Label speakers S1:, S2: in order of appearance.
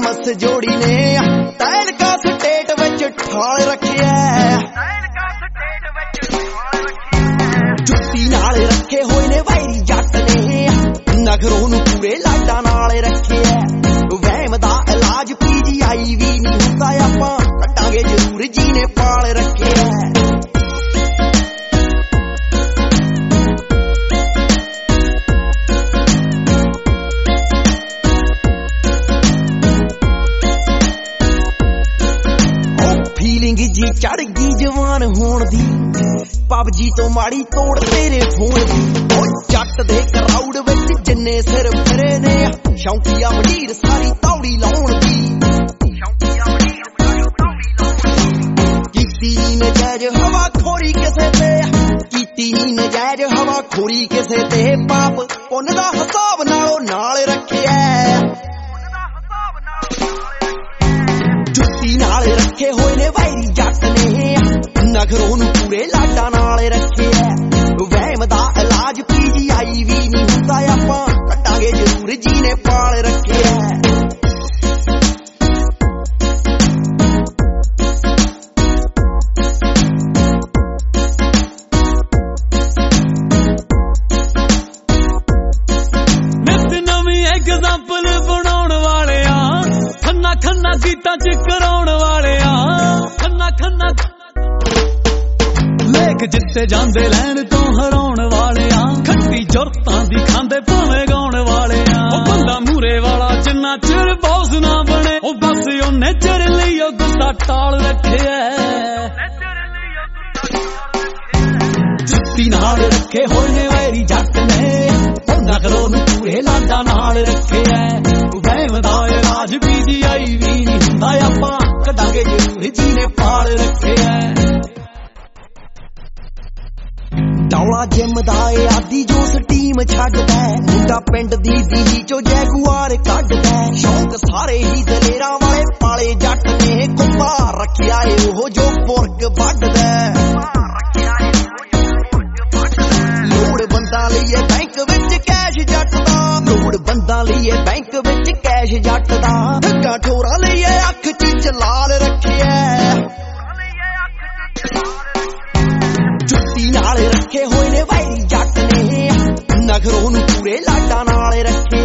S1: Thomas जोड़ी ने तैलका state which ठाल रखिया जुत्ती नाल रखे होए ने वैरी जट ने नगरों नूं पूरे लाडां नाल रखिया वहम दा इलाज PGI भी नहीं हुंदा आपां कट्टांगे जरूर जी ने पाल रखिया जी चढ़ गई जवान होण दी PUBG तो माड़ी तोड़ तेरे फोन दी जट दे क्राउड विच जिन्ने सिर फिरे ने शौकीया वडीर सारी तौड़ी लाउण दी कीती नजायज हवा खोरी किसे ते कीती नजायज हवा खोरी किसे ते पाप पुन दा हिसाब नालों नाल रखिया जुत्ती नाल रखे होए ने वैरी जट ने नगरों नूं पूरे लाडां नाल रखिया वहम दा इलाज PGI भी नहीं हुंदा आपां कट्टांगे जरूर जी ने पाल रखिया
S2: नित नवीं एग्जांपल बनाउण वाले खन्ना खन्ना गीतां च कराउण वाले खन्ना खन्ना लेख जिੱਤੇ ਜਾਂਦੇ ਲੈਣ ਤੋਂ ਹਰਾਉਣ ਵਾਲੇ ਖੱਟੀ ਜੁਰਤਾਂ ਦੀ ਖਾਂਦੇ ਭਾਵੇਂ ਗਾਉਣ ਵਾਲੇ ਉਹ ਬੰਦਾ ਮੂਰੇ ਵਾਲਾ ਜਿੰਨਾ ਚਿਰ ਬੌਸ ਨਾ ਬਣੇ ਉਹ ਬਸ ਉਹਨੇ ਚਿਰ ਲਈ ਉਹ ਗੁੱਸਾ ਟਾਲ ਰੱਖਿਆ ਜੁੱਤੀ ਨਾਲ ਰੱਖੇ ਹੋਏ ਨੇ ਵੈਰੀ ਜੱਟ ਨੇ ਉਹ ਨਗਰੋਂ ਨੂੰ ਪੂਰੇ ਲਾਡਾਂ ਨਾਲ ਰੱਖਿਆ ਵਹਿਮ ਦਾ ਇਲਾਜ PGI ਵੀ ਨਹੀਂ ਹੁੰਦਾ ਆਪਾਂ ਕੱਢਾਂਗੇ ਜ਼ਰੂਰ ਜੀ ਨੇ ਪਾਲ ਰੱਖਿਆ डौला जिम दा आदि जो टीम छड्डदा मुंडा पिंड दी बीही चो जैगुआर कड्डदा शौक सारे ही दलेरां वाले पाले जट ने कुंभा रखिया ओह जो पुरग वड्डदा लोड़ बंदा लईए बैंक विच कैश जट दा लोड़ बंदा लईए बैंक विच कैश जट दा ठग्गा ठोरा लईए अख च लाल रखिया जुत्ती नाल रखे होए ने वैरी जट ने नगरों नूं पूरे लाडां नाल रखे